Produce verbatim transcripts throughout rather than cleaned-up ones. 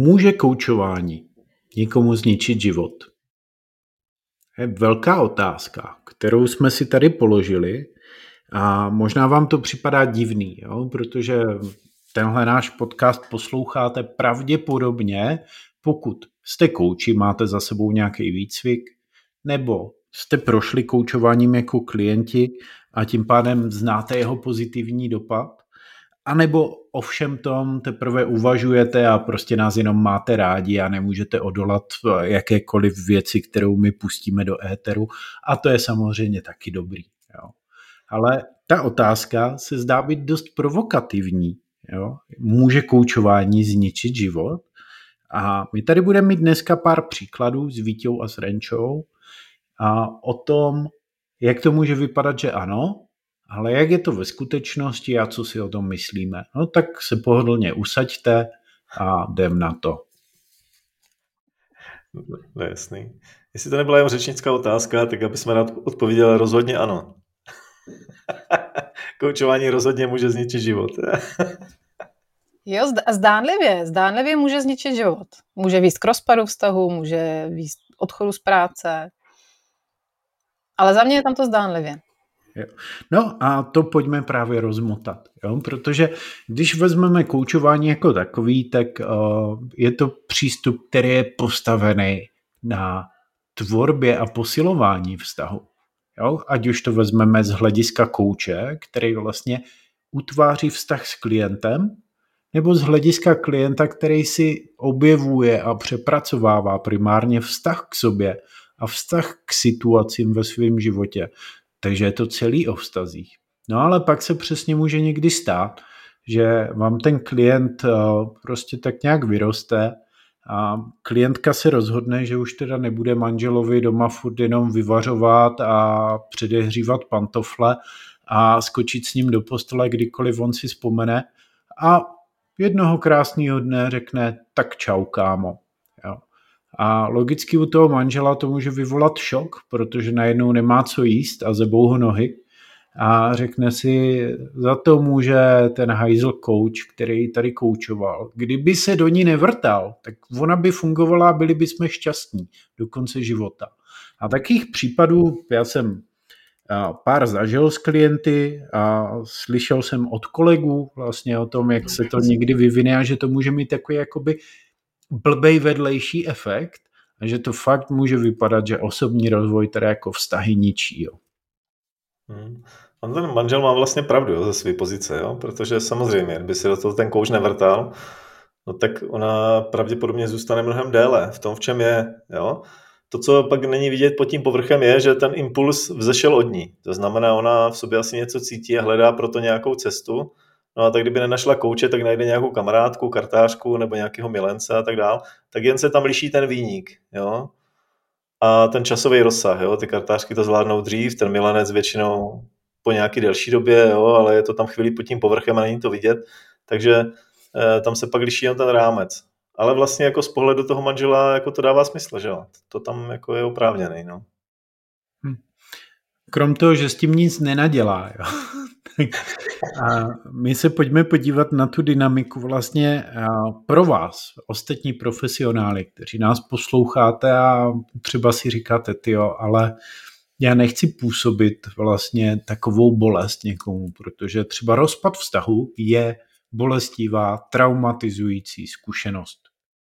Může koučování někomu zničit život? Je velká otázka, kterou jsme si tady položili a možná vám to připadá divný, jo? Protože tenhle náš podcast posloucháte pravděpodobně, pokud jste kouči, máte za sebou nějaký výcvik, nebo jste prošli koučováním jako klienti a tím pádem znáte jeho pozitivní dopad, anebo o všem tom teprve uvažujete a prostě nás jenom máte rádi a nemůžete odolat jakékoliv věci, kterou my pustíme do éteru, a to je samozřejmě taky dobrý. Jo. Ale ta otázka se zdá být dost provokativní. Jo. Může koučování zničit život? A my tady budeme mít dneska pár příkladů s Víťou a s Renčou a o tom, jak to může vypadat, že ano, ale jak je to ve skutečnosti a co si o tom myslíme. No tak se pohodlně usaďte a jdem na to. No jasný. Jestli to nebyla jen řečnická otázka, tak aby jsme rád odpověděli rozhodně ano. Koučování rozhodně může zničit život. Jo, zdánlivě. Zdánlivě může zničit život. Může vést k rozpadu vztahu, může vést odchodu z práce. Ale za mě je tam to zdánlivě. Jo. No a to pojďme právě rozmotat, jo? Protože když vezmeme koučování jako takový, tak uh, je to přístup, který je postavený na tvorbě a posilování vztahu. Jo? Ať už to vezmeme z hlediska kouče, který vlastně utváří vztah s klientem, nebo z hlediska klienta, který si objevuje a přepracovává primárně vztah k sobě a vztah k situacím ve svém životě. Takže je to celý o vztazích. No ale pak se přesně může někdy stát, že vám ten klient prostě tak nějak vyroste a klientka se rozhodne, že už teda nebude manželovi doma furt jenom vyvařovat a předehřívat pantofle a skočit s ním do postele, kdykoliv on si vzpomene, a jednoho krásného dne řekne tak čau, kámo. Jo. A logicky u toho manžela to může vyvolat šok, protože najednou nemá co jíst a zebou ho nohy a řekne si, za to může ten hajzl coach, který tady koučoval. Kdyby se do ní nevrtal, tak ona by fungovala a byli bychom šťastní do konce života. A takových případů já jsem pár zažil s klienty a slyšel jsem od kolegů vlastně o tom, jak se to někdy vyvine a že to může mít takový jakoby blbej vedlejší efekt a že to fakt může vypadat, že osobní rozvoj teda jako vztahy ničí. Jo. Hmm. On ten manžel má vlastně pravdu, jo, ze své pozice, jo? Protože samozřejmě, kdyby si do toho ten kouč nevrtal, no tak ona pravděpodobně zůstane mnohem déle v tom, v čem je. Jo? To, co pak není vidět pod tím povrchem, je, že ten impuls vzešel od ní. To znamená, ona v sobě asi něco cítí a hledá proto nějakou cestu. No a tak kdyby nenašla kouče, tak najde nějakou kamarádku, kartářku nebo nějakého milence a tak dál. Tak jen se tam liší ten viník, jo. A ten časový rozsah, jo. Ty kartářky to zvládnou dřív, ten milenec většinou po nějaké delší době, jo, ale je to tam chvíli pod tím povrchem a není to vidět. Takže eh, tam se pak liší jen ten rámec. Ale vlastně jako z pohledu toho manžela jako to dává smysl, že jo. To tam jako je oprávněný, no. Hm. Krom toho, že s tím nic nenadělá, jo. A my se pojďme podívat na tu dynamiku vlastně pro vás, ostatní profesionály, kteří nás posloucháte a třeba si říkáte, tyjo, ale já nechci působit vlastně takovou bolest někomu, protože třeba rozpad vztahu je bolestivá, traumatizující zkušenost.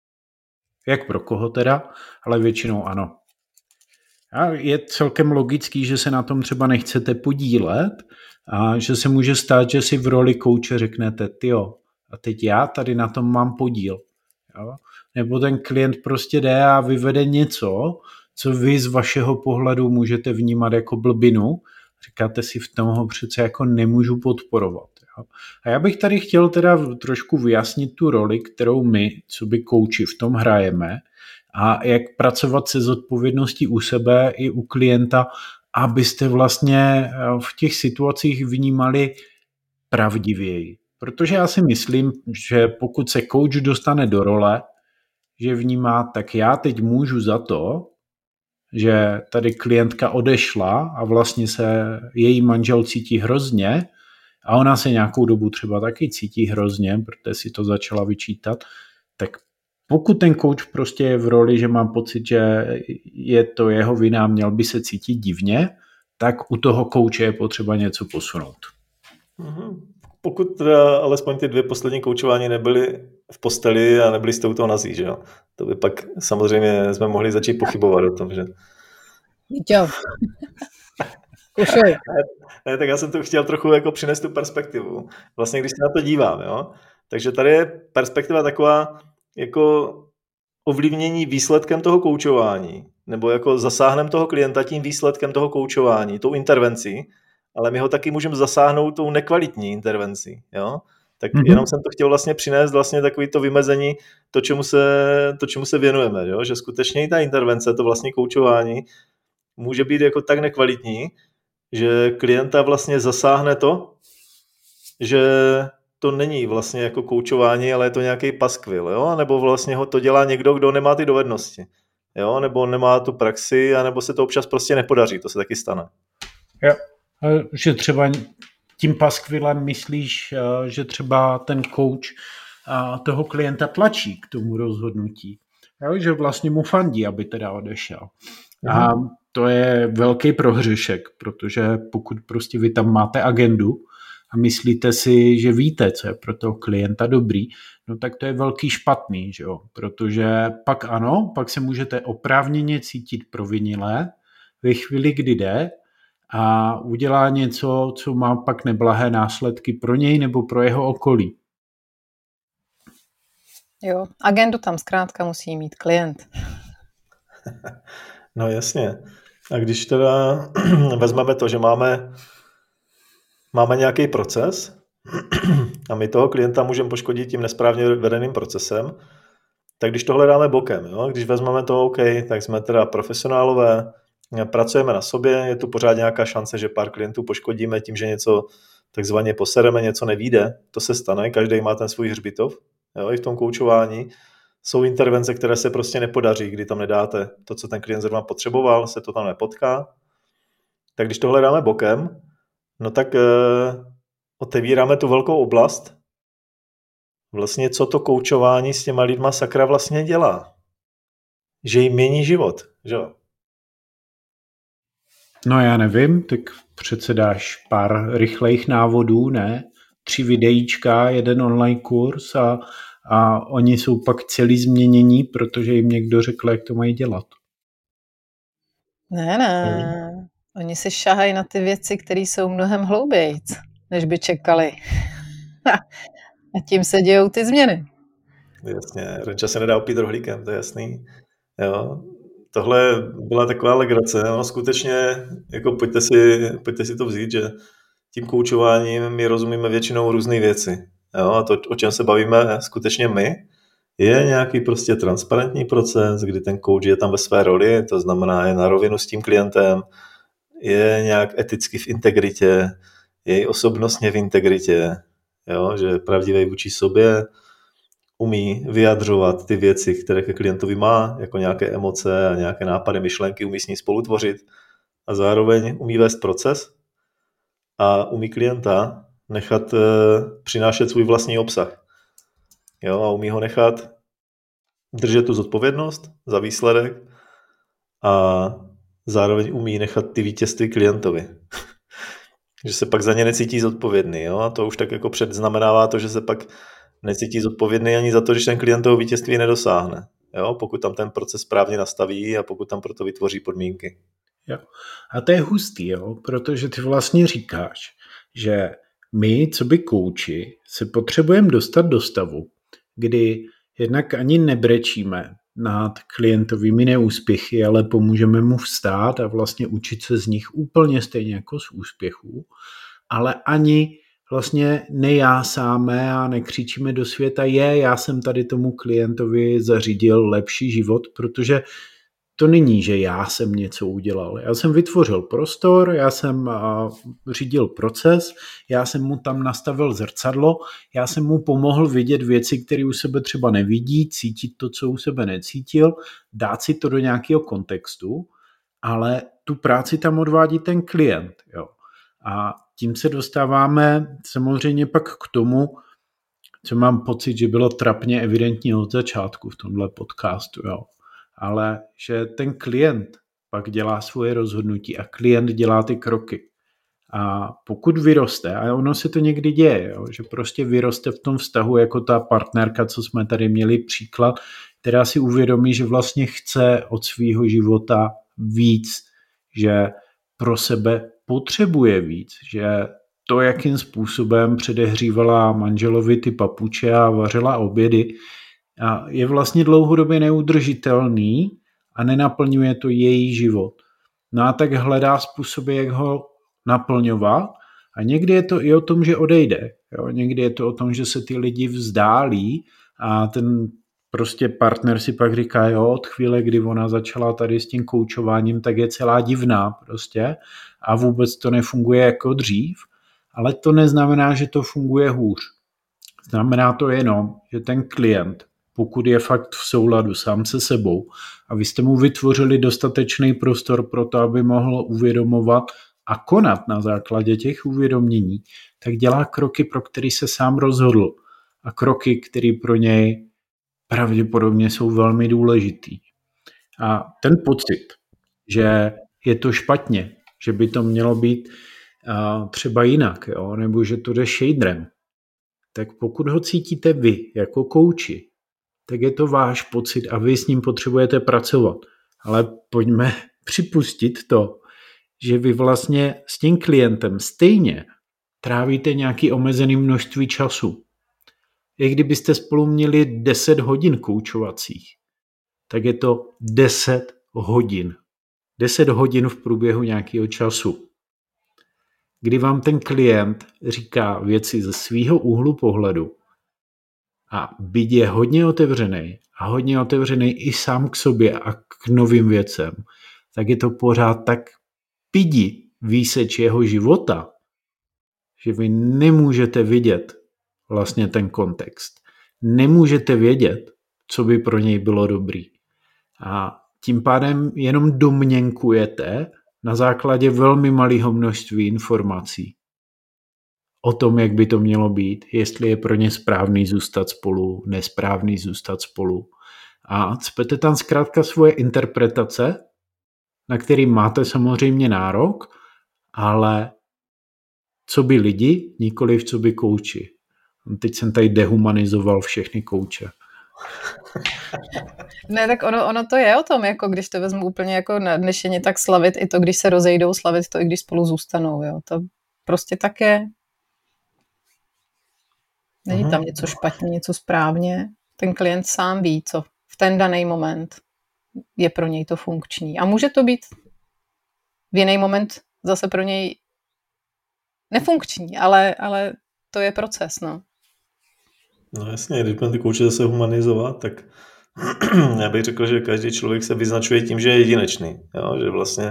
Jak pro koho teda, ale většinou ano. A je celkem logický, že se na tom třeba nechcete podílet a že se může stát, že si v roli kouče řeknete, tyjo, a teď já tady na tom mám podíl. Jo? Nebo ten klient prostě jde a vyvede něco, co vy z vašeho pohledu můžete vnímat jako blbinu. Říkáte si, v tom ho přece jako nemůžu podporovat. Jo? A já bych tady chtěl teda trošku vyjasnit tu roli, kterou my, co by kouči, v tom hrajeme, a jak pracovat se zodpovědností u sebe i u klienta, abyste vlastně v těch situacích vnímali pravdivěji. Protože já si myslím, že pokud se coach dostane do role, že vnímá, tak já teď můžu za to, že tady klientka odešla a vlastně se její manžel cítí hrozně a ona se nějakou dobu třeba taky cítí hrozně, protože si to začala vyčítat, tak pokud ten coach prostě je v roli, že mám pocit, že je to jeho vina, měl by se cítit divně, tak u toho kouče je potřeba něco posunout. Mm-hmm. Pokud teda alespoň ty dvě poslední koučování nebyly v posteli a nebyli jste u toho nazí, že jo? To by pak samozřejmě jsme mohli začít pochybovat o tom, že... Jo. Kušuj. Ne, ne, tak já jsem to chtěl trochu jako přinést tu perspektivu. Vlastně, když se na to dívám, jo? Takže tady je perspektiva taková jako ovlivnění výsledkem toho koučování, nebo jako zasáhnem toho klienta tím výsledkem toho koučování, tou intervencí, ale my ho taky můžeme zasáhnout tou nekvalitní intervencí, jo? Tak mm-hmm. jenom jsem to chtěl vlastně přinést vlastně takový to vymezení, to, čemu se, to, čemu se věnujeme, jo? Že skutečně i ta intervence, to vlastně koučování může být jako tak nekvalitní, že klienta vlastně zasáhne to, že to není vlastně jako koučování, ale je to nějaký paskvil, jo? Nebo vlastně ho to dělá někdo, kdo nemá ty dovednosti, jo? Nebo nemá tu praxi, anebo se to občas prostě nepodaří, to se taky stane. Jo, že třeba tím paskvilem myslíš, že třeba ten coach toho klienta tlačí k tomu rozhodnutí, jo? Že vlastně mu fandí, aby teda odešel. Mhm. A to je velký prohřešek, protože pokud prostě vy tam máte agendu a myslíte si, že víte, co je pro toho klienta dobrý, no tak to je velký špatný, že jo? Protože pak ano, pak se můžete oprávněně cítit provinilé ve chvíli, kdy jde a udělá něco, co má pak neblahé následky pro něj nebo pro jeho okolí. Jo, agendu tam zkrátka musí mít klient. No jasně. A když teda vezmeme to, že máme, máme nějaký proces a my toho klienta můžeme poškodit tím nesprávně vedeným procesem, tak když tohle dáme bokem, jo? Když vezmeme to OK, tak jsme teda profesionálové, pracujeme na sobě, je tu pořád nějaká šance, že pár klientů poškodíme tím, že něco takzvaně posereme, něco nevíde, to se stane, každý má ten svůj hřbitov, jo? I v tom koučování. Jsou intervence, které se prostě nepodaří, kdy tam nedáte to, co ten klient zrovna potřeboval, se to tam nepotká. Tak když tohle dáme bokem, no tak e, otevíráme tu velkou oblast, vlastně co to koučování s těma lidma sakra vlastně dělá. Že jim mění život, že jo? No já nevím, tak přece dáš pár rychlejch návodů, ne? Tři videíčka, jeden online kurz a A oni jsou pak celý změnění, protože jim někdo řekl, jak to mají dělat. Ne, ne. Hmm. Oni si šahají na ty věci, které jsou mnohem hloubějc, než by čekali. A tím se dějou ty změny. Jasně, Renča se nedá opít rohlíkem, to je jasný. Jo. Tohle byla taková legrace. No, skutečně, jako pojďte si, pojďte si to vzít, že tím koučováním my rozumíme většinou různé věci. Jo, a to, o čem se bavíme skutečně my, je nějaký prostě transparentní proces, kdy ten coach je tam ve své roli, to znamená je na rovinu s tím klientem, je nějak eticky v integritě, je i osobnostně v integritě, jo, že je pravdivý vůči sobě, umí vyjadřovat ty věci, které ke klientovi má, jako nějaké emoce a nějaké nápady, myšlenky, umí s ní spolutvořit a zároveň umí vést proces a umí klienta nechat uh, přinášet svůj vlastní obsah. Jo, a umí ho nechat držet tu zodpovědnost za výsledek a zároveň umí nechat ty vítězství klientovi. Že se pak za ně necítí zodpovědný. Jo? A to už tak jako předznamenává to, že se pak necítí zodpovědný ani za to, že ten klient toho vítězství nedosáhne. Jo? Pokud tam ten proces správně nastaví a pokud tam proto vytvoří podmínky. Jo. A to je hustý, jo? Protože ty vlastně říkáš, že my, co by kouči, se potřebujeme dostat do stavu, kdy jednak ani nebrečíme nad klientovými neúspěchy, ale pomůžeme mu vstát a vlastně učit se z nich úplně stejně jako z úspěchů, ale ani vlastně nejásáme a nekřičíme do světa, je, já jsem tady tomu klientovi zařídil lepší život, protože to není, že já jsem něco udělal. Já jsem vytvořil prostor, já jsem řídil proces, já jsem mu tam nastavil zrcadlo, já jsem mu pomohl vidět věci, které u sebe třeba nevidí, cítit to, co u sebe necítil, dát si to do nějakého kontextu, ale tu práci tam odvádí ten klient. Jo. A tím se dostáváme samozřejmě pak k tomu, co mám pocit, že bylo trapně evidentní od začátku v tomhle podcastu, jo. Ale že ten klient pak dělá svoje rozhodnutí a klient dělá ty kroky. A pokud vyroste, a ono se to někdy děje, jo, že prostě vyroste v tom vztahu jako ta partnerka, co jsme tady měli příklad, která si uvědomí, že vlastně chce od svého života víc, že pro sebe potřebuje víc, že to, jakým způsobem předehřívala manželovi ty papuče a vařila obědy, je vlastně dlouhodobě neudržitelný a nenaplňuje to její život. No a tak hledá způsoby, jak ho naplňovat a někdy je to i o tom, že odejde. Jo? Někdy je to o tom, že se ty lidi vzdálí a ten prostě partner si pak říká, jo, od chvíle, kdy ona začala tady s tím koučováním, tak je celá divná prostě a vůbec to nefunguje jako dřív, ale to neznamená, že to funguje hůř. Znamená to jenom, že ten klient, pokud je fakt v souladu sám se sebou a vy jste mu vytvořili dostatečný prostor pro to, aby mohl uvědomovat a konat na základě těch uvědomění, tak dělá kroky, pro který se sám rozhodl a kroky, které pro něj pravděpodobně jsou velmi důležitý. A ten pocit, že je to špatně, že by to mělo být uh, třeba jinak, jo, nebo že to jde šejdrem, tak pokud ho cítíte vy jako kouči, tak je to váš pocit a vy s ním potřebujete pracovat. Ale pojďme připustit to, že vy vlastně s tím klientem stejně trávíte nějaké omezené množství času. I kdybyste spolu měli deset hodin koučovacích, tak je to deset hodin. deset hodin v průběhu nějakého času. Kdy vám ten klient říká věci ze svýho úhlu pohledu a byť je hodně otevřený a hodně otevřený i sám k sobě a k novým věcem, tak je to pořád tak pidi výseč jeho života, že vy nemůžete vidět vlastně ten kontext. Nemůžete vědět, co by pro něj bylo dobrý. A tím pádem jenom domněnkujete na základě velmi malého množství informací o tom, jak by to mělo být, jestli je pro ně správný zůstat spolu, nesprávný zůstat spolu. A cpete tam zkrátka svoje interpretace, na který máte samozřejmě nárok, ale co by lidi, nikoliv co by kouči. Teď jsem tady dehumanizoval všechny kouče. Ne, tak ono, ono to je o tom, jako když to vezmu úplně jako nadnešeně, tak slavit i to, když se rozejdou, slavit to, i když spolu zůstanou. Jo. To prostě tak je. Není Aha. tam něco špatně, něco správně. Ten klient sám ví, co v ten daný moment je pro něj to funkční. A může to být v jiný moment zase pro něj nefunkční, ale, ale to je proces, no. No jasně, když budeme ty kouče zase humanizovat, tak já bych řekl, že každý člověk se vyznačuje tím, že je jedinečný. Jo? Že vlastně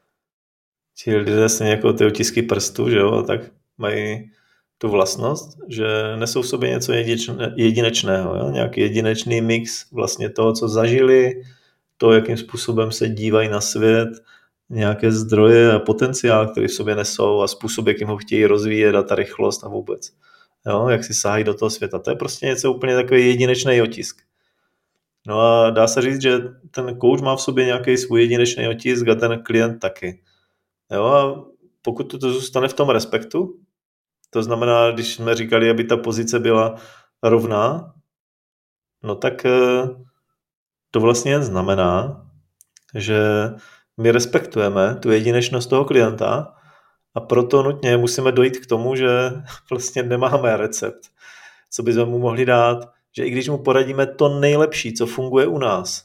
ti lidé stejně jako ty otisky prstů, že jo? Tak mají tu vlastnost, že nesou v sobě něco jedinečného. Jo? Nějaký jedinečný mix vlastně toho, co zažili, to, jakým způsobem se dívají na svět, nějaké zdroje a potenciál, který v sobě nesou a způsob, jakým ho chtějí rozvíjet a ta rychlost a vůbec. Jo, jak si sáhají do toho světa. To je prostě něco úplně takový jedinečný otisk. No a dá se říct, že ten coach má v sobě nějaký svůj jedinečný otisk a ten klient taky. Jo, a pokud to zůstane v tom respektu, to znamená, když jsme říkali, aby ta pozice byla rovná, no tak to vlastně znamená, že my respektujeme tu jedinečnost toho klienta a proto nutně musíme dojít k tomu, že vlastně nemáme recept, co bychom mu mohli dát, že i když mu poradíme to nejlepší, co funguje u nás,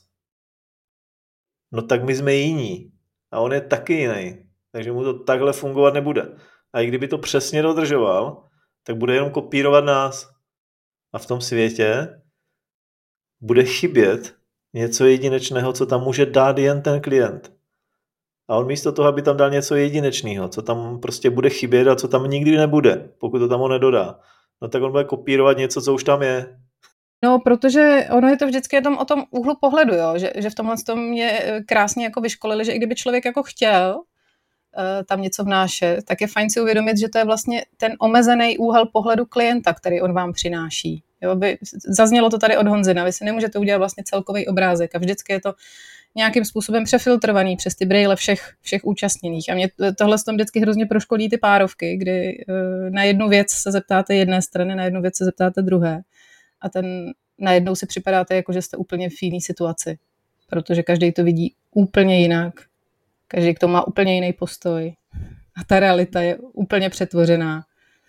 no tak my jsme jiní a on je taky jiný, takže mu to takhle fungovat nebude. A i kdyby to přesně dodržoval, tak bude jenom kopírovat nás. A v tom světě bude chybět něco jedinečného, co tam může dát jen ten klient. A on místo toho, aby tam dal něco jedinečného, co tam prostě bude chybět a co tam nikdy nebude, pokud to tam on nedodá, no tak on bude kopírovat něco, co už tam je. No, protože ono je to vždycky jenom o tom úhlu pohledu, jo? Že, že v tomhle tom mě krásně jako vyškolili, že i kdyby člověk jako chtěl uh, tam něco vnášet, tak je fajn si uvědomit, že to je vlastně ten omezený úhel pohledu klienta, který on vám přináší. Jo, by, zaznělo to tady od Honzina, vy si nemůžete udělat vlastně celkový obrázek a vždycky je to nějakým způsobem přefiltrovaný přes ty brejle všech, všech účastněných. A mě tohle s tom vždycky hrozně proškolí ty párovky, kdy uh, na jednu věc se zeptáte jedné strany, na jednu věc se zeptáte druhé. A ten najednou si připadáte, jako že jste úplně v jiné situaci. Protože každý to vidí úplně jinak. Každý k tomu má úplně jiný postoj. A ta realita je úplně přetvořená.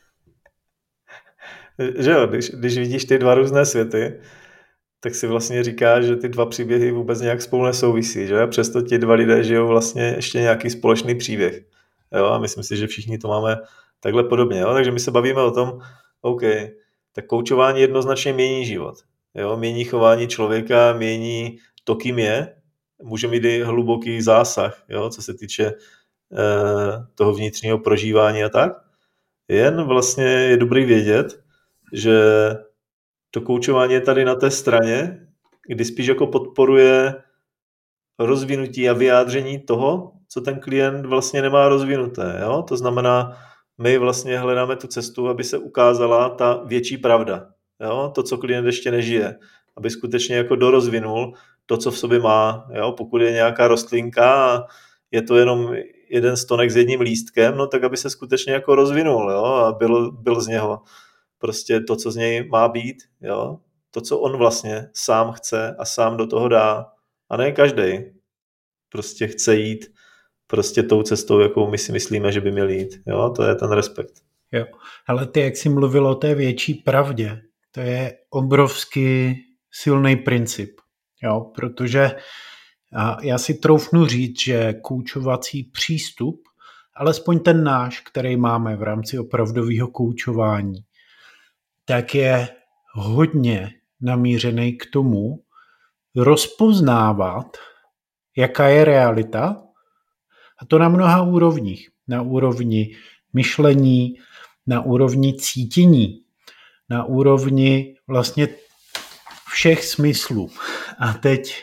Že jo, když, když vidíš ty dva různé světy, tak si vlastně říkáš, že ty dva příběhy vůbec nějak spolu nesouvisí, že? Přesto ti dva lidé žijou vlastně ještě nějaký společný příběh. Jo? A myslím si, že všichni to máme takhle podobně. Jo? Takže my se bavíme o tom, OK, tak koučování jednoznačně mění život. Jo? Mění chování člověka, mění to, kým je. Může mít i hluboký zásah, jo? Co se týče eh, toho vnitřního prožívání a tak. Jen vlastně je dobrý vědět, že to koučování je tady na té straně, kdy spíš jako podporuje rozvinutí a vyjádření toho, co ten klient vlastně nemá rozvinuté. Jo? To znamená, my vlastně hledáme tu cestu, aby se ukázala ta větší pravda. Jo? To, co klient ještě nežije. Aby skutečně jako dorozvinul to, co v sobě má. Jo? Pokud je nějaká rostlinka a je to jenom jeden stonek s jedním lístkem, no tak aby se skutečně jako rozvinul, jo? A byl, byl z něho prostě to, co z něj má být, jo? To, co on vlastně sám chce a sám do toho dá. A ne každý prostě chce jít prostě tou cestou, jakou my si myslíme, že by měl jít. Jo? To je ten respekt. Jo. Ale ty, jak jsi mluvil o té větší pravdě, to je obrovský silný princip. Jo? Protože a já si troufnu říct, že koučovací přístup, alespoň ten náš, který máme v rámci opravdového koučování, tak je hodně namířený k tomu rozpoznávat, jaká je realita, a to na mnoha úrovních. Na úrovni myšlení, na úrovni cítění, na úrovni vlastně všech smyslů. A teď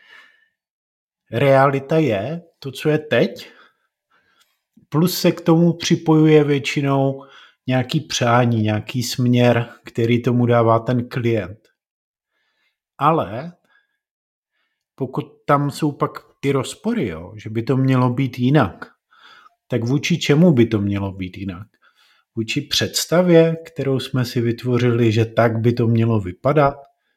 realita je to, co je teď, plus se k tomu připojuje většinou nějaký přání, nějaký směr, který tomu dává ten klient. Ale pokud tam jsou pak ty rozpory, jo, že by to mělo být jinak, tak vůči čemu by to mělo být jinak? Vůči představě, kterou jsme si vytvořili, že tak by to mělo vypadat?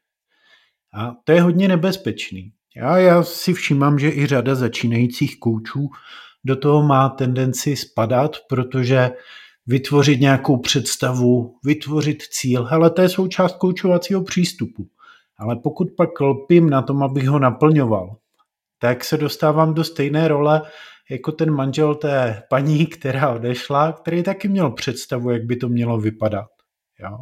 A to je hodně nebezpečný. Já, já si všímám, že i řada začínajících koučů do toho má tendenci spadat, protože vytvořit nějakou představu, vytvořit cíl, hele, to je součást koučovacího přístupu. Ale pokud pak lpím na tom, abych ho naplňoval, tak se dostávám do stejné role jako ten manžel té paní, která odešla, který taky měl představu, jak by to mělo vypadat. Jo?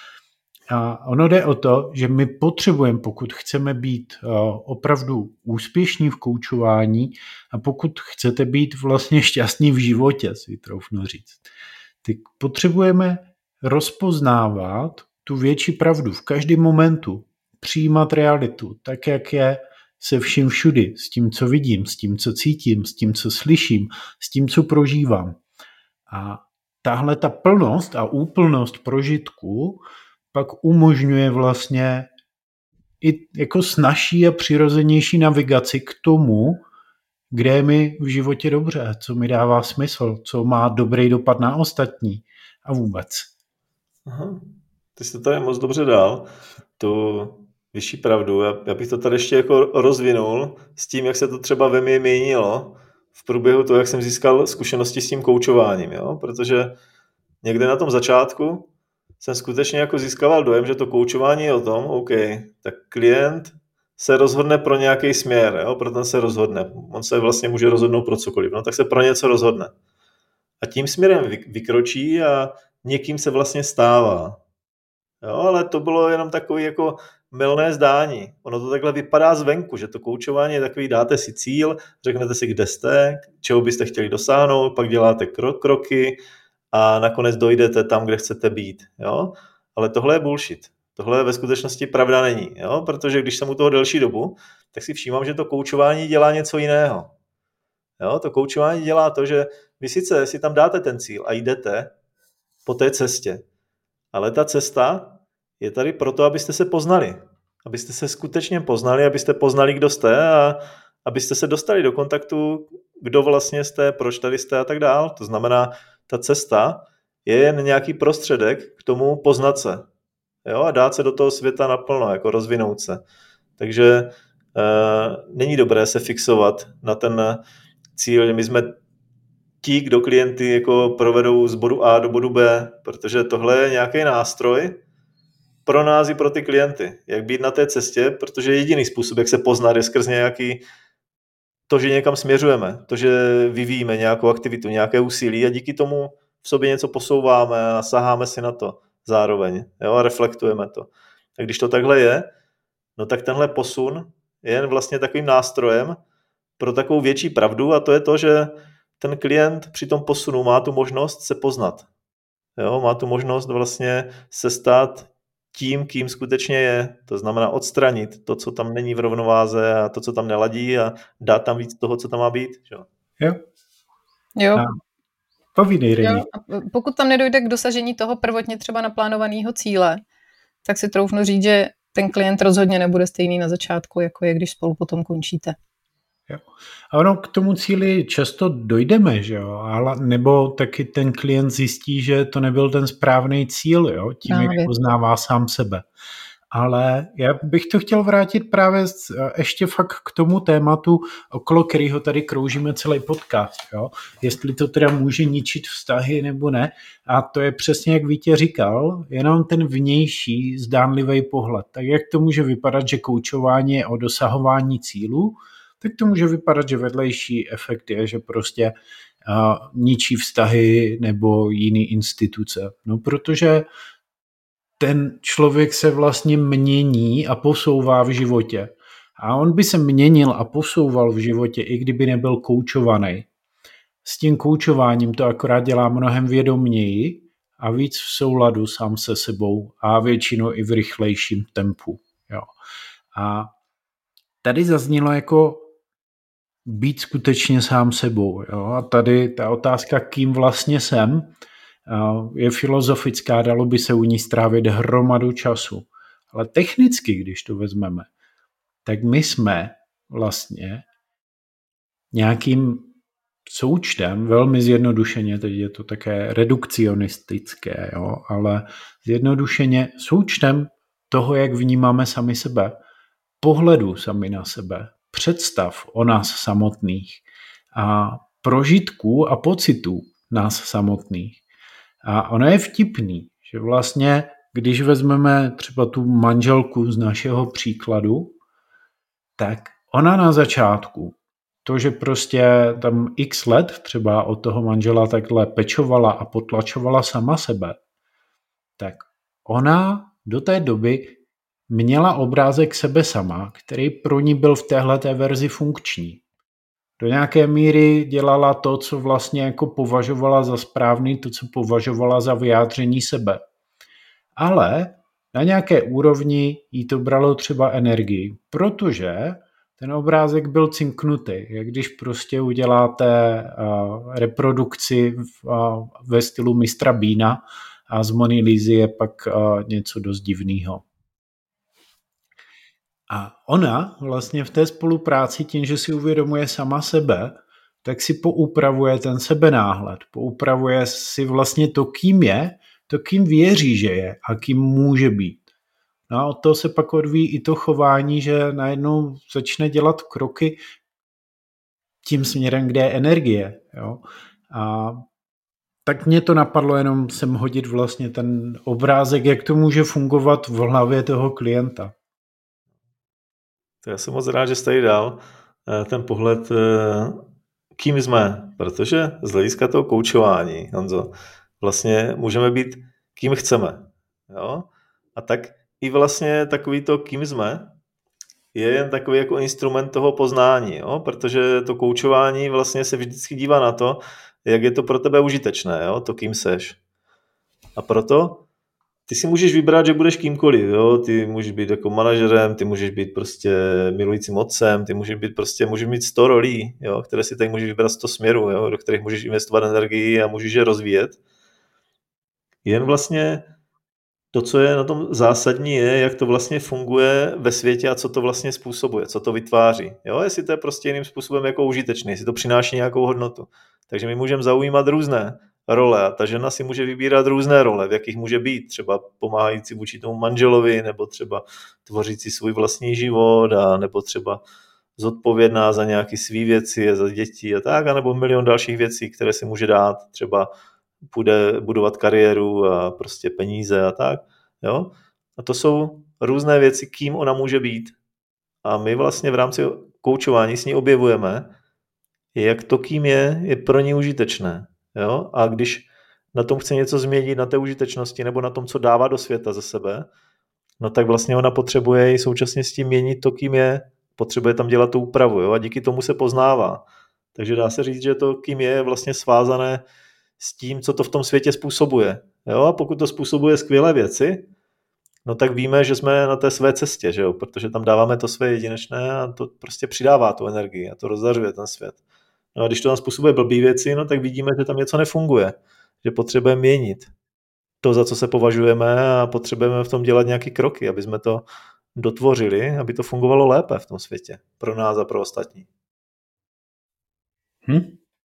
A ono jde o to, že my potřebujeme, pokud chceme být uh, opravdu úspěšní v koučování a pokud chcete být vlastně šťastní v životě, si troufnu říct, tak potřebujeme rozpoznávat tu větší pravdu v každém momentu, přijímat realitu, tak jak je, se vším všudy, s tím, co vidím, s tím, co cítím, s tím, co slyším, s tím, co prožívám. A tahle ta plnost a úplnost prožitku pak umožňuje vlastně i jako snazší a přirozenější navigaci k tomu, kde je mi v životě dobře, co mi dává smysl, co má dobrý dopad na ostatní a vůbec. Aha. Ty jsi to tady moc dobře dal, tu vyšší pravdu. Já, já bych to tady ještě jako rozvinul s tím, jak se to třeba ve mně měnilo v průběhu toho, jak jsem získal zkušenosti s tím koučováním, jo? Protože někde na tom začátku jsem skutečně jako získával dojem, že to koučování je o tom, OK, tak klient se rozhodne pro nějaký směr, jo? Pro ten se rozhodne. On se vlastně může rozhodnout pro cokoliv, no tak se pro něco rozhodne. A tím směrem vykročí a někým se vlastně stává. Jo, ale to bylo jenom takový jako mylné zdání. Ono to takhle vypadá zvenku, že to koučování je takový, dáte si cíl, řeknete si, kde jste, čeho byste chtěli dosáhnout, pak děláte kro- kroky a nakonec dojdete tam, kde chcete být. Jo? Ale tohle je bullshit. Tohle ve skutečnosti pravda není. Jo? Protože když jsem u toho delší dobu, tak si všímám, že to koučování dělá něco jiného. Jo? To koučování dělá to, že vy sice si tam dáte ten cíl a jdete po té cestě, ale ta cesta je tady proto, abyste se poznali. Abyste se skutečně poznali, abyste poznali, kdo jste a abyste se dostali do kontaktu, kdo vlastně jste, proč tady jste a tak dál. To znamená, ta cesta je jen nějaký prostředek k tomu poznat se. Jo? A dát se do toho světa naplno, jako rozvinout se. Takže e, není dobré se fixovat na ten cíl. My jsme ti, kdo klienty jako provedou z bodu A do bodu B, protože tohle je nějaký nástroj pro nás i pro ty klienty. Jak být na té cestě, protože jediný způsob, jak se poznat, je skrz nějaký to, že někam směřujeme, to, že vyvíjíme nějakou aktivitu, nějaké úsilí a díky tomu v sobě něco posouváme a saháme si na to zároveň, jo, a reflektujeme to. A když to takhle je, no tak tenhle posun je jen vlastně takovým nástrojem pro takovou větší pravdu a to je to, že ten klient při tom posunu má tu možnost se poznat. Jo, má tu možnost vlastně se stát tím, kým skutečně je. To znamená odstranit to, co tam není v rovnováze a to, co tam neladí a dát tam víc toho, co tam má být. Jo. Jo. Jo. Povídej, Reni. Pokud tam nedojde k dosažení toho prvotně třeba naplánovaného cíle, tak si troufnu říct, že ten klient rozhodně nebude stejný na začátku, jako je, když spolu potom končíte. Jo. A ono k tomu cíli často dojdeme, že jo, ale nebo taky ten klient zjistí, že to nebyl ten správný cíl, jo, tím, no, jak poznává sám sebe. Ale já bych to chtěl vrátit právě ještě fakt k tomu tématu, okolo kterého tady kroužíme celý podcast, jo, jestli to teda může ničit vztahy nebo ne. A to je přesně, jak Vítě říkal, jenom ten vnější zdánlivý pohled. Tak jak to může vypadat, že koučování je o dosahování cílů, tak to může vypadat, že vedlejší efekt je, že prostě uh, ničí vztahy nebo jiný instituce. No protože ten člověk se vlastně mění a posouvá v životě. A on by se měnil a posouval v životě, i kdyby nebyl koučovaný. S tím koučováním to akorát dělá mnohem vědoměji a víc v souladu sám se sebou a většinou i v rychlejším tempu. Jo. A tady zaznělo jako být skutečně sám sebou. Jo? A tady ta otázka, kým vlastně jsem, je filozofická, dalo by se u ní strávit hromadu času. Ale technicky, když to vezmeme, tak my jsme vlastně nějakým součtem, velmi zjednodušeně, teď je to také redukcionistické, jo? Ale zjednodušeně součtem toho, jak vnímáme sami sebe, pohledu sami na sebe, představ o nás samotných a prožitků a pocitů nás samotných. A ono je vtipný, že vlastně, když vezmeme třeba tu manželku z našeho příkladu, tak ona na začátku, to, že prostě tam x let třeba od toho manžela takhle pečovala a potlačovala sama sebe, tak ona do té doby měla obrázek sebe sama, který pro ní byl v téhleté verzi funkční. Do nějaké míry dělala to, co vlastně jako považovala za správný, to, co považovala za vyjádření sebe. Ale na nějaké úrovni jí to bralo třeba energii, protože ten obrázek byl cinknutý. Jak když prostě uděláte uh, reprodukci v, uh, ve stylu mistra Beana a z Mony Lisy je pak uh, něco dost divného. A ona vlastně v té spolupráci tím, že si uvědomuje sama sebe, tak si poupravuje ten sebenáhled, poupravuje si vlastně to, kým je, to, kým věří, že je a kým může být. No a od toho se pak odvíjí i to chování, že najednou začne dělat kroky tím směrem, kde je energie. Jo? A tak mě to napadlo jenom sem hodit vlastně ten obrázek, jak to může fungovat v hlavě toho klienta. Já jsem moc rád, že jste tady dal ten pohled, kým jsme, protože z hlediska toho koučování, Honzo, vlastně můžeme být kým chceme. Jo? A tak i vlastně takový to, kým jsme, je jen takový jako instrument toho poznání, jo? Protože to koučování vlastně se vždycky dívá na to, jak je to pro tebe užitečné, jo? To, kým seš. A proto ty si můžeš vybrat, že budeš kýmkoliv, jo? Ty můžeš být jako manažerem, ty můžeš být prostě milujícím otcem, ty můžeš být prostě, můžeš mít sto rolí, jo? Které si tady můžeš vybrat sto směrů, jo? Do kterých můžeš investovat energii a můžeš je rozvíjet. Jen vlastně to, co je na tom zásadní, je, jak to vlastně funguje ve světě a co to vlastně způsobuje, co to vytváří. Jo? Jestli to je prostě jiným způsobem jako užitečný, jestli to přináší nějakou hodnotu. Takže my můžeme zaujímat různé role a ta žena si může vybírat různé role, v jakých může být, třeba pomáhající vůči tomu manželovi, nebo třeba tvořící svůj vlastní život, a nebo třeba zodpovědná za nějaké svý věci, za děti a tak, anebo milion dalších věcí, které si může dát, třeba bude budovat kariéru a prostě peníze a tak. Jo? A to jsou různé věci, kým ona může být. A my vlastně v rámci koučování s ní objevujeme, jak to, kým je, je pro ní užitečné. Jo? A když na tom chce něco změnit, na té užitečnosti, nebo na tom, co dává do světa ze sebe, no tak vlastně ona potřebuje i současně s tím měnit to, kým je, potřebuje tam dělat tu úpravu, jo? A díky tomu se poznává. Takže dá se říct, že to, kým je, je vlastně svázané s tím, co to v tom světě způsobuje. Jo? A pokud to způsobuje skvělé věci, no tak víme, že jsme na té své cestě, že jo? Protože tam dáváme to své jedinečné a to prostě přidává tu energii a to rozzařuje ten svět. No a když to tam způsobuje blbý věci, no tak vidíme, že tam něco nefunguje, že potřebujeme měnit to, za co se považujeme, a potřebujeme v tom dělat nějaké kroky, aby jsme to dotvořili, aby to fungovalo lépe v tom světě. Pro nás a pro ostatní. Hm?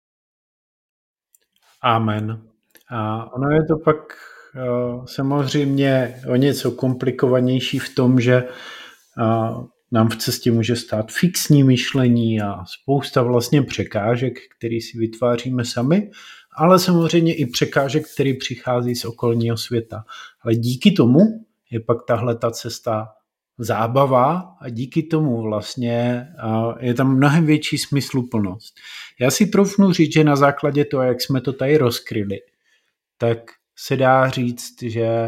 Amen. A ono je to pak uh, samozřejmě o něco komplikovanější v tom, že uh, nám v cestě může stát fixní myšlení a spousta vlastně překážek, které si vytváříme sami, ale samozřejmě i překážek, které přichází z okolního světa. Ale díky tomu je pak tahle ta cesta zábava a díky tomu vlastně je tam mnohem větší smysluplnost. Já si troufnu říct, že na základě toho, jak jsme to tady rozkryli, tak se dá říct, že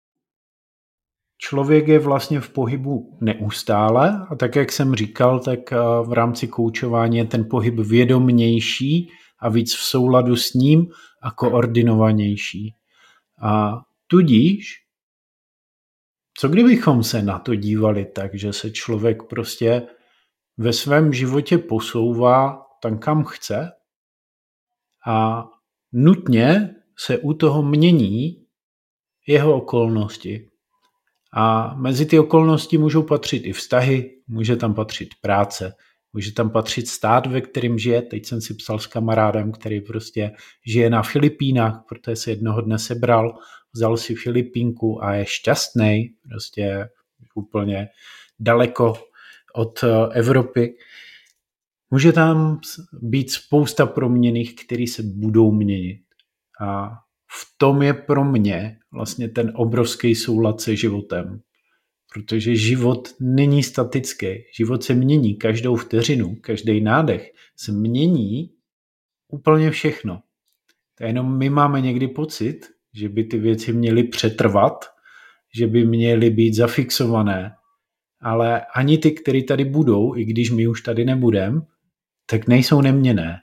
člověk je vlastně v pohybu neustále a tak, jak jsem říkal, tak v rámci koučování je ten pohyb vědomnější a víc v souladu s ním a koordinovanější. A tudíž, co kdybychom se na to dívali tak, že se člověk prostě ve svém životě posouvá tam, kam chce a nutně se u toho mění jeho okolnosti. A mezi ty okolnosti můžou patřit i vztahy, může tam patřit práce, může tam patřit stát, ve kterém žije. Teď jsem si psal s kamarádem, který prostě žije na Filipínách, protože se jednoho dne sebral, vzal si Filipínku a je šťastný, prostě úplně daleko od Evropy. Může tam být spousta proměnných, které se budou měnit. A v tom je pro mě vlastně ten obrovský soulad se životem. Protože život není statický. Život se mění každou vteřinu, každý nádech se mění úplně všechno. To jenom my máme někdy pocit, že by ty věci měly přetrvat, že by měly být zafixované. Ale ani ty, které tady budou, i když my už tady nebudeme, tak nejsou neměnné.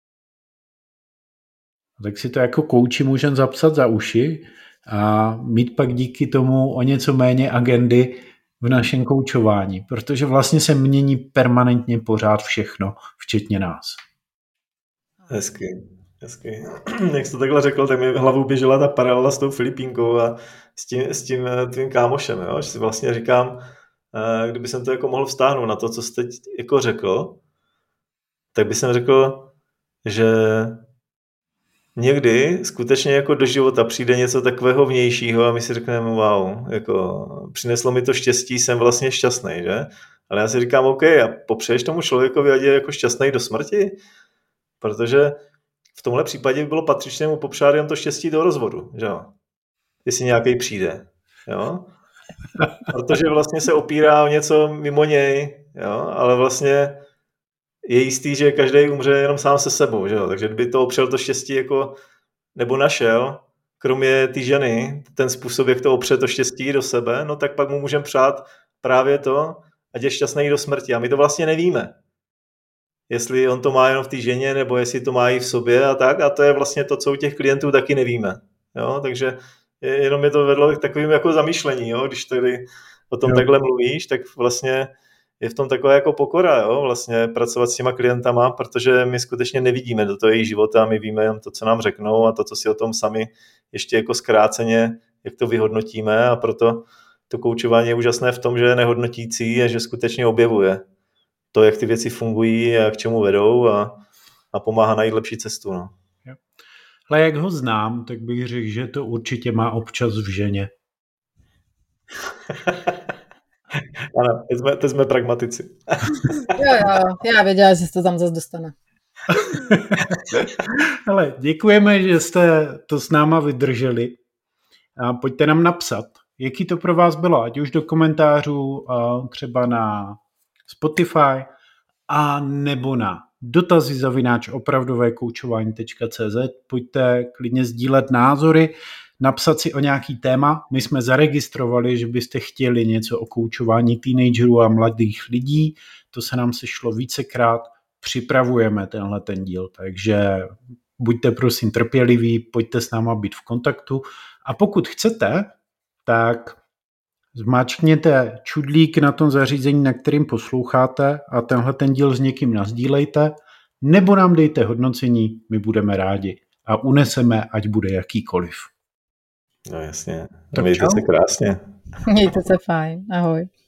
Tak si to jako kouči můžeme zapsat za uši a mít pak díky tomu o něco méně agendy v našem koučování, protože vlastně se mění permanentně pořád všechno, včetně nás. Hezky, hezky. Jak jsi to takhle řekl, tak mi v hlavu běžela ta paralela s tou Filipínkou a s tím, s tím tvým kámošem, jo? Že si vlastně říkám, kdyby jsem to jako mohl vztáhnout na to, co jsi teď jako řekl, tak bych jsem řekl, že někdy skutečně jako do života přijde něco takového vnějšího a my si řekneme, wow, jako přineslo mi to štěstí, jsem vlastně šťastný, že? Ale já si říkám, OK, a popřeješ tomu člověkovi, ať je jako šťastný do smrti? Protože v tomhle případě by bylo patřičné mu popřát jen to štěstí do rozvodu, že jo? Jestli nějaký přijde, jo? Protože vlastně se opírá o něco mimo něj, jo? Ale vlastně je jistý, že každý umře jenom sám se sebou, že jo? Takže kdyby to opřel to štěstí jako, nebo našel, kromě té ženy, ten způsob, jak to opře to štěstí do sebe, no tak pak mu můžeme přát právě to, ať je šťastný do smrti. A my to vlastně nevíme. Jestli on to má jenom v té ženě, nebo jestli to má i v sobě a tak. A to je vlastně to, co u těch klientů taky nevíme. Jo? Takže jenom je to vedlo k takovým jako zamýšlení, jo? Když tady o tom jo. takhle mluvíš, tak vlastně je v tom taková jako pokora, jo? Vlastně pracovat s těma klientama, protože my skutečně nevidíme do toho jejich života, my víme jen to, co nám řeknou a to, co si o tom sami ještě jako zkráceně jak to vyhodnotíme, a proto to koučování je úžasné v tom, že je nehodnotící a že skutečně objevuje to, jak ty věci fungují a k čemu vedou a, a pomáhá najít lepší cestu. No. Ale jak ho znám, tak bych řekl, že to určitě má občas v ženě. Ano, teď jsme, teď jsme pragmatici. Jo, jo, já věděla, že se to tam zase dostane. Ale děkujeme, že jste to s náma vydrželi. A pojďte nám napsat, jaký to pro vás bylo, ať už do komentářů, třeba na Spotify, a nebo na dotazy zavináč opravdové koučování tečka cé zet. Pojďte klidně sdílet názory, napsat si o nějaký téma. My jsme zaregistrovali, že byste chtěli něco o koučování teenagerů a mladých lidí. To se nám sešlo vícekrát. Připravujeme tenhle ten díl, takže buďte prosím trpěliví, pojďte s náma být v kontaktu. A pokud chcete, tak zmáčkněte čudlík na tom zařízení, na kterým posloucháte, a tenhle ten díl s někým nasdílejte, nebo nám dejte hodnocení, my budeme rádi a uneseme, ať bude jakýkoliv. No jasně. Tak Mějte čau. se krásně. Mějte se fajn. Ahoj.